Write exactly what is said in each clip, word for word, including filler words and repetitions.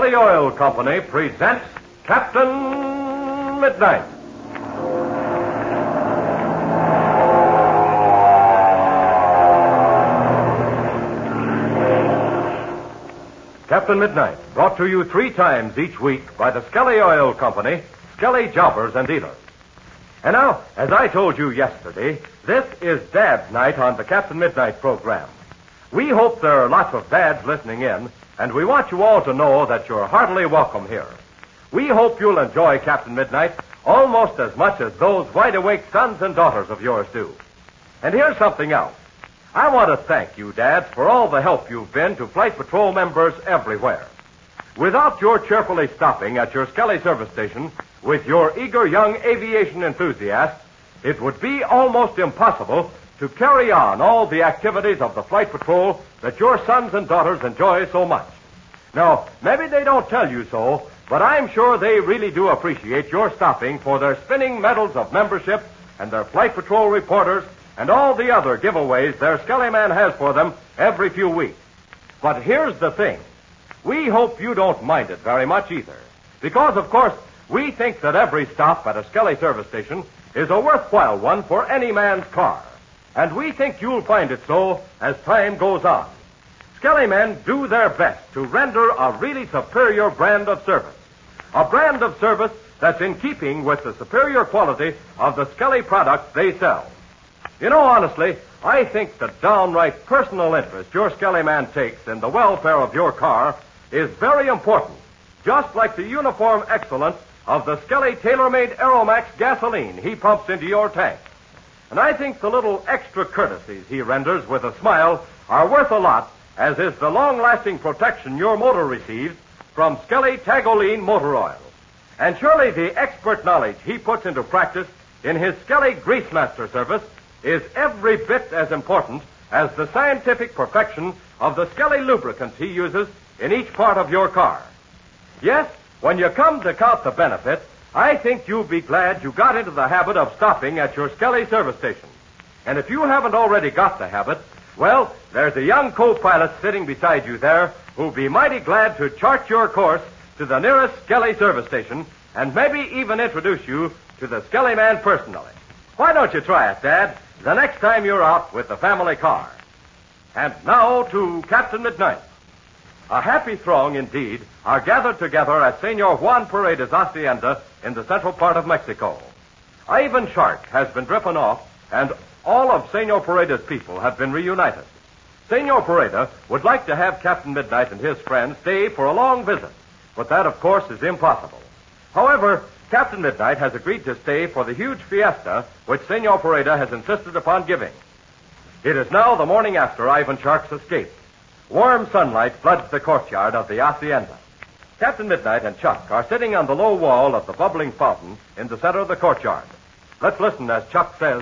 Skelly Oil Company presents Captain Midnight. Captain Midnight, brought to you three times each week by the Skelly Oil Company, Skelly Jobbers and Dealers. And now, as I told you yesterday, this is Dad's night on the Captain Midnight program. We hope there are lots of dads listening in, and we want you all to know that you're heartily welcome here. We hope you'll enjoy Captain Midnight almost as much as those wide-awake sons and daughters of yours do. And here's something else. I want to thank you, dads, for all the help you've been to Flight Patrol members everywhere. Without your cheerfully stopping at your Skelly service station with your eager young aviation enthusiasts, it would be almost impossible to carry on all the activities of the Flight Patrol that your sons and daughters enjoy so much. Now, maybe they don't tell you so, but I'm sure they really do appreciate your stopping for their spinning medals of membership and their Flight Patrol reporters and all the other giveaways their Skelly Man has for them every few weeks. But here's the thing. We hope you don't mind it very much either. Because, of course, we think that every stop at a Skelly service station is a worthwhile one for any man's car. And we think you'll find it so as time goes on. Skelly men do their best to render a really superior brand of service. A brand of service that's in keeping with the superior quality of the Skelly products they sell. You know, honestly, I think the downright personal interest your Skelly man takes in the welfare of your car is very important, just like the uniform excellence of the Skelly tailor-made Aeromax gasoline he pumps into your tank. And I think the little extra courtesies he renders with a smile are worth a lot, as is the long-lasting protection your motor receives from Skelly Tagoline motor oil. And surely the expert knowledge he puts into practice in his Skelly Grease Master service is every bit as important as the scientific perfection of the Skelly lubricants he uses in each part of your car. Yes, when you come to count the benefits, I think you'll be glad you got into the habit of stopping at your Skelly service station. And if you haven't already got the habit, well, there's a young co-pilot sitting beside you there who'll be mighty glad to chart your course to the nearest Skelly service station and maybe even introduce you to the Skelly man personally. Why don't you try it, Dad, the next time you're out with the family car? And now to Captain Midnight. A happy throng, indeed, are gathered together at Senor Juan Paredes' hacienda in the central part of Mexico. Ivan Shark has been driven off, and all of Senor Paredes' people have been reunited. Senor Paredes would like to have Captain Midnight and his friends stay for a long visit, but that, of course, is impossible. However, Captain Midnight has agreed to stay for the huge fiesta which Senor Paredes has insisted upon giving. It is now the morning after Ivan Shark's escape. Warm sunlight floods the courtyard of the hacienda. Captain Midnight and Chuck are sitting on the low wall of the bubbling fountain in the center of the courtyard. Let's listen as Chuck says...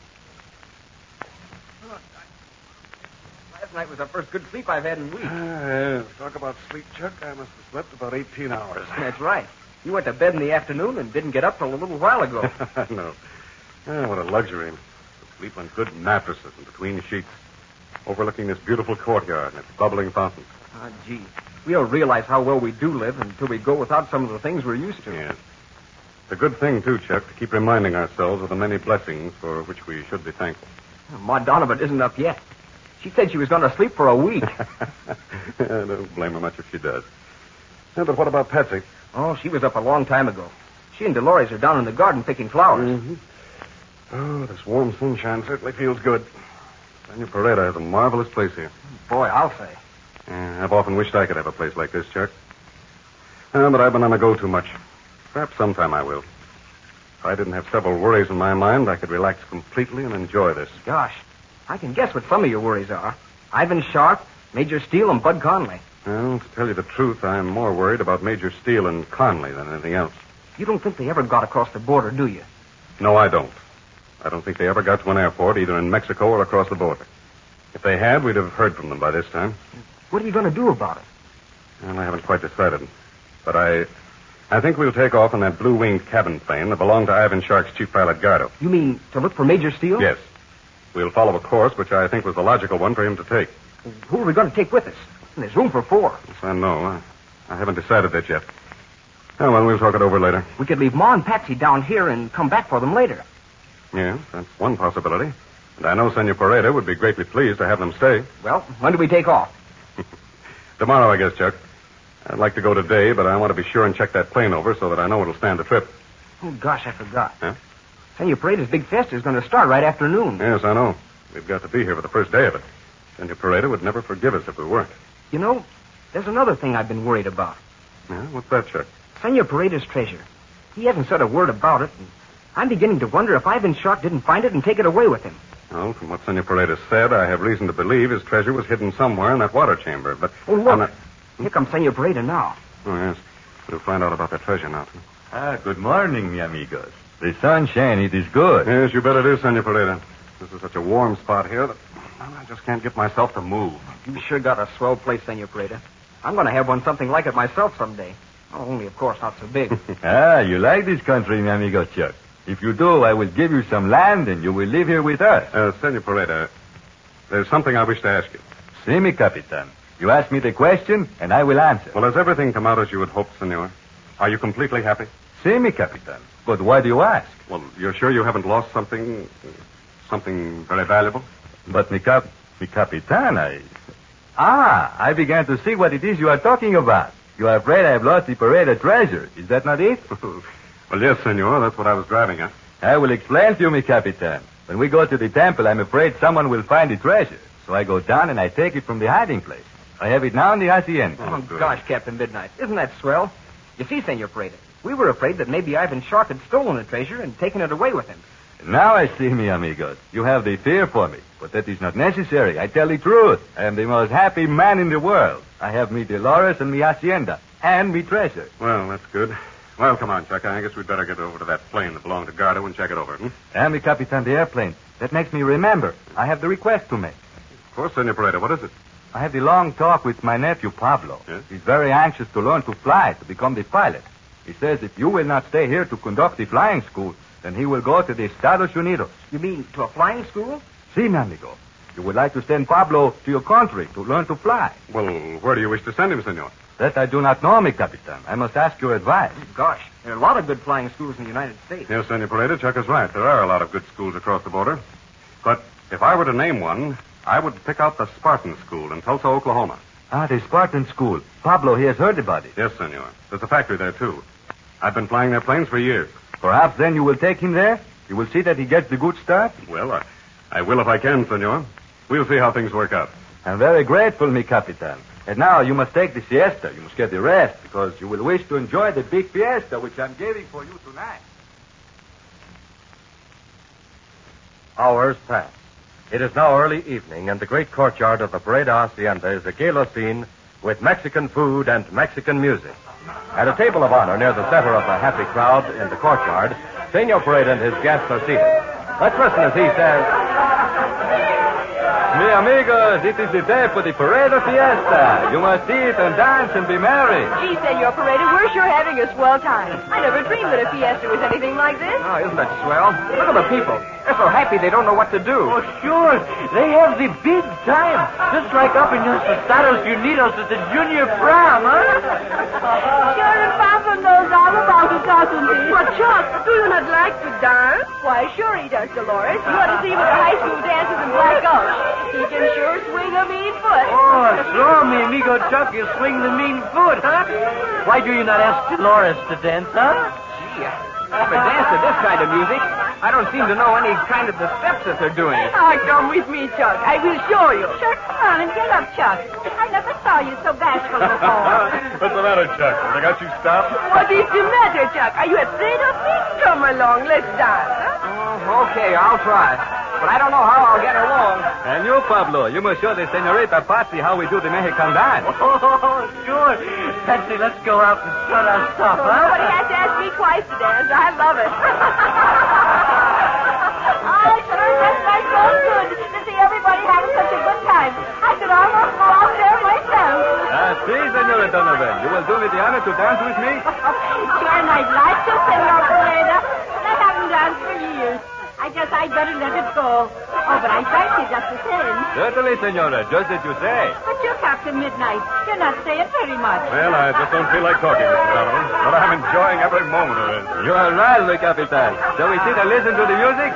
Last night was the first good sleep I've had in weeks. Uh, talk about sleep, Chuck. I must have slept about eighteen hours. That's right. You went to bed in the afternoon and didn't get up till a little while ago. I know. Oh, what a luxury. To sleep on good mattresses and between sheets, overlooking this beautiful courtyard and its bubbling fountain. Ah, gee. We don't realize how well we do live until we go without some of the things we're used to. Yes. It's a good thing, too, Chuck, to keep reminding ourselves of the many blessings for which we should be thankful. Ma Donovan isn't up yet. She said she was going to sleep for a week. I don't blame her much if she does. Yeah, but what about Patsy? Oh, she was up a long time ago. She and Dolores are down in the garden picking flowers. Mm-hmm. Oh, this warm sunshine certainly feels good. Senor Paredes has a marvelous place here. Boy, I'll say. Yeah, I've often wished I could have a place like this, Chuck. Uh, but I've been on the go too much. Perhaps sometime I will. If I didn't have several worries in my mind, I could relax completely and enjoy this. Gosh, I can guess what some of your worries are. Ivan Shark, Major Steele, and Bud Conley. Well, to tell you the truth, I'm more worried about Major Steele and Conley than anything else. You don't think they ever got across the border, do you? No, I don't. I don't think they ever got to an airport, either in Mexico or across the border. If they had, we'd have heard from them by this time. What are you going to do about it? Well, I haven't quite decided. But I I think we'll take off in that blue-winged cabin plane that belonged to Ivan Shark's chief pilot, Gardo. You mean to look for Major Steele? Yes. We'll follow a course which I think was the logical one for him to take. Who are we going to take with us? There's room for four. Yes, I know. I haven't decided that yet. Oh, well, we'll talk it over later. We could leave Ma and Patsy down here and come back for them later. Yes, that's one possibility. And I know Senor Pareda would be greatly pleased to have them stay. Well, when do we take off? Tomorrow, I guess, Chuck. I'd like to go today, but I want to be sure and check that plane over so that I know it'll stand the trip. Oh, gosh, I forgot. Huh? Senor Pareda's big fiesta is going to start right after noon. Yes, I know. We've got to be here for the first day of it. Senor Pareda would never forgive us if we weren't. You know, there's another thing I've been worried about. Yeah? What's that, Chuck? Senor Pareda's treasure. He hasn't said a word about it, and I'm beginning to wonder if Ivan Shark didn't find it and take it away with him. Well, from what Senor Pareda said, I have reason to believe his treasure was hidden somewhere in that water chamber, but... Oh, look. I'm not... Here comes Senor Pareda now. Oh, yes. We'll find out about that treasure now, too. Ah, good morning, mi amigos. The sunshine, it is good. Yes, you bet it is, Senor Pareda. This is such a warm spot here that I just can't get myself to move. You sure got a swell place, Senor Pareda. I'm going to have one something like it myself someday. Oh, only, of course, not so big. Ah, you like this country, mi amigo Chuck. If you do, I will give you some land and you will live here with us. Uh, Senor Pareda, there's something I wish to ask you. See me, Capitan. You ask me the question, and I will answer. Well, has everything come out as you had hoped, Senor? Are you completely happy? See me, Capitan. But why do you ask? Well, you're sure you haven't lost something, something very valuable? But mi cap, mi Capitan, I... Ah, I began to see what it is you are talking about. You are afraid I have lost the Pareda treasure. Is that not it? Well, yes, Senor. That's what I was driving at. I will explain to you, mi Capitan. When we go to the temple, I'm afraid someone will find the treasure. So I go down and I take it from the hiding place. I have it now in the hacienda. Oh, gosh, Captain Midnight. Isn't that swell? You see, Senor Pareda, we were afraid that maybe Ivan Shark had stolen the treasure and taken it away with him. Now I see, mi amigos. You have the fear for me. But that is not necessary. I tell the truth. I am the most happy man in the world. I have me Dolores and me hacienda. And me treasure. Well, that's good. Well, come on, Chuck. I guess we'd better get over to that plane that belonged to Gardo and check it over. Hmm? And me Capitan, the airplane. That makes me remember. I have the request to make. Of course, Senor Pareda. What is it? I had the long talk with my nephew, Pablo. Yes? He's very anxious to learn to fly, to become the pilot. He says if you will not stay here to conduct the flying school, then he will go to the Estados Unidos. You mean to a flying school? Si, mi amigo. You would like to send Pablo to your country to learn to fly. Well, where do you wish to send him, Senor? That I do not know, mi Capitan. I must ask your advice. Gosh, there are a lot of good flying schools in the United States. Yes, Senor Pareda, Chuck is right. There are a lot of good schools across the border. But if I were to name one, I would pick out the Spartan School in Tulsa, Oklahoma. Ah, the Spartan School. Pablo, he has heard about it. Yes, Senor. There's a factory there, too. I've been flying their planes for years. Perhaps then you will take him there? You will see that he gets the good start? Well, I, I will if I can, Senor. We'll see how things work out. I'm very grateful, mi Capitan. And now you must take the siesta. You must get the rest because you will wish to enjoy the big fiesta which I'm giving for you tonight. Hours pass. It is now early evening, and the great courtyard of the Pareda Hacienda is a gala scene with Mexican food and Mexican music. At a table of honor near the center of the happy crowd in the courtyard, Senor Pareda and his guests are seated. Let's listen as he says... Mi amigos, it is the day for the Pareda fiesta. You must eat and dance and be merry. Gee, Senor Pareda, we're sure having a swell time. I never dreamed that a fiesta was anything like this. Oh, isn't that swell? Look at the people. They're so happy they don't know what to do. Oh, sure. They have the big time. Just like up in los Estados Unidos at the junior prom, huh? Sure, and Papa knows all about it, doesn't he? But, Chuck, do you not like to dance? Why, sure he does, Dolores. You ought to see him at the high school dances in Black Gulch. He can sure swing a mean foot. Oh, sure, mi amigo Chuck, you swing the mean foot, huh? Why do you not ask Dolores to dance, huh? Gee, if I dance to this kind of music, I don't seem to know any kind of the steps that they're doing. Ah, come with me, Chuck. I will show you. Sure, come on and get up, Chuck. I never saw you so bashful before. What's the matter, Chuck? They got you stopped? What is the matter, Chuck? Are you afraid of me? Come along, let's dance. Huh? Oh, okay, I'll try. But I don't know how I'll get along. And you, Pablo, you must show the senorita Patsy how we do the Mexican dance. Oh, sure. Patsy, let's go out and strut our stuff, huh? Nobody has to ask me twice to dance. I love it. Oh, sure, that's my so good to see everybody having such a good time. I could almost go out there myself. Ah, si, Senorita Donovan. You will do me the honor to dance with me? Sure, and I'd like to, Senor Pareda, but I haven't danced for years. I guess I'd better let it go. Oh, but I thank you just the same. Certainly, senora, just as you say. But you're Captain Midnight. You're not saying very much. Well, I just don't feel like talking, Mister Donovan. But I'm enjoying every moment of it. You are right, mi capitan. Shall we sit and listen to the music?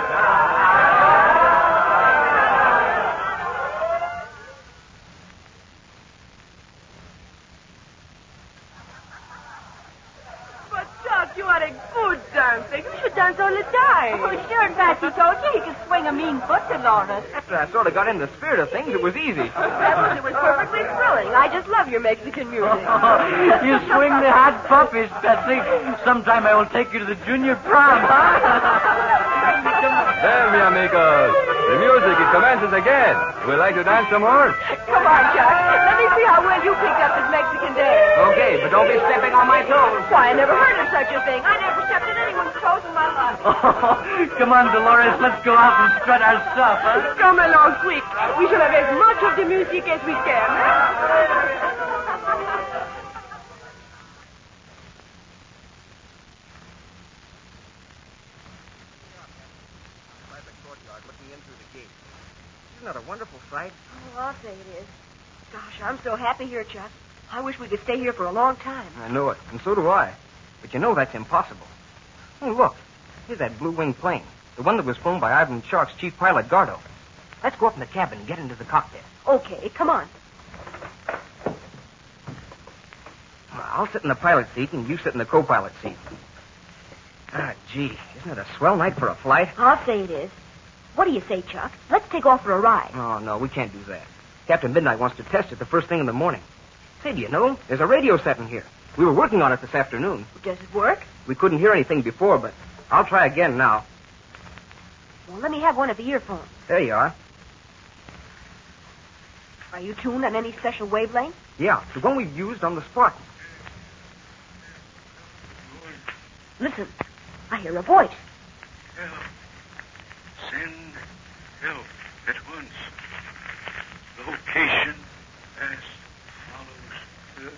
But, Chuck, you are a good dancer. You should dance all the time. Oh, sure, Patsy told you he could swing a mean foot, Dolores. After I sort of got in the spirit of things, it was easy. It was perfectly thrilling. I just love your Mexican music. You swing the hot puppies, Betsy. Sometime I will take you to the junior prom. There, mi amigos. The music, it commences again. Would you like to dance some more? Come on, Chuck. Let me see how well you picked up this Mexican dance. Okay, but don't be stepping on my toes. Why, I never heard of such a thing. I never stepped on anyone's toes in my life. Oh, come on, Dolores. Let's go out and strut our stuff, huh? Come along quick. We shall have as much of the music as we can. Isn't that a wonderful sight? Oh, I'll say it is. Gosh, I'm so happy here, Chuck. I wish we could stay here for a long time. I know it, and so do I. But you know that's impossible. Oh, look. Here's that blue-winged plane. The one that was flown by Ivan Shark's chief pilot, Gardo. Let's go up in the cabin and get into the cockpit. Okay, come on. I'll sit in the pilot seat, and you sit in the co-pilot seat. Ah, gee, isn't it a swell night for a flight? I'll say it is. What do you say, Chuck? Let's take off for a ride. Oh, no, we can't do that. Captain Midnight wants to test it the first thing in the morning. Say, do you know, there's a radio set in here. We were working on it this afternoon. Does it work? We couldn't hear anything before, but I'll try again now. Well, let me have one of the earphones. There you are. Are you tuned on any special wavelength? Yeah, the one we've used on the Spartan. Listen, I hear a voice. Help. Send help at once. Location as follows.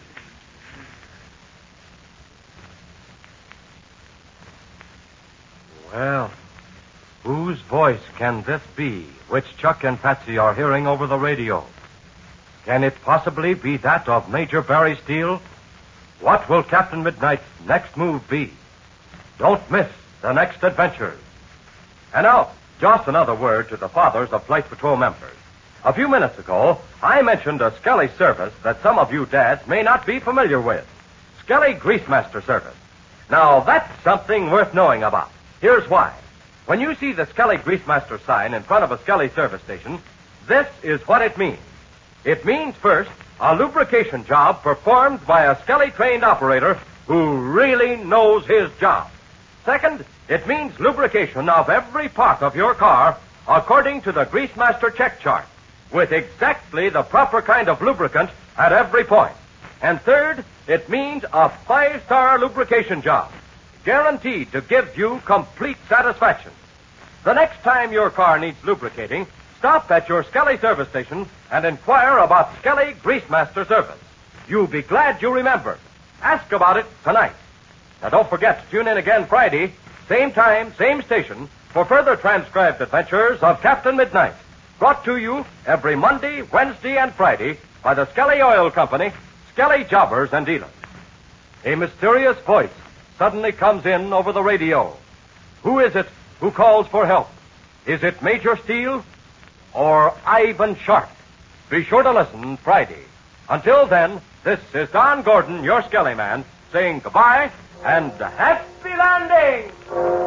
Well, whose voice can this be which Chuck and Patsy are hearing over the radio? Can it possibly be that of Major Barry Steele? What will Captain Midnight's next move be? Don't miss the next adventures. And now, just another word to the fathers of Flight Patrol members. A few minutes ago, I mentioned a Skelly service that some of you dads may not be familiar with. Skelly Greasemaster service. Now, that's something worth knowing about. Here's why. When you see the Skelly Greasemaster sign in front of a Skelly service station, this is what it means. It means, first, a lubrication job performed by a Skelly-trained operator who really knows his job. Second, it means lubrication of every part of your car according to the Greasemaster check chart, with exactly the proper kind of lubricant at every point. And third, it means a five-star lubrication job, guaranteed to give you complete satisfaction. The next time your car needs lubricating, stop at your Skelly service station and inquire about Skelly Greasemaster service. You'll be glad you remembered. Ask about it tonight. Now, don't forget to tune in again Friday, same time, same station, for further transcribed adventures of Captain Midnight, brought to you every Monday, Wednesday, and Friday by the Skelly Oil Company, Skelly Jobbers and Dealers. A mysterious voice suddenly comes in over the radio. Who is it who calls for help? Is it Major Steele or Ivan Shark? Be sure to listen Friday. Until then, this is Don Gordon, your Skelly man, saying goodbye and happy landing!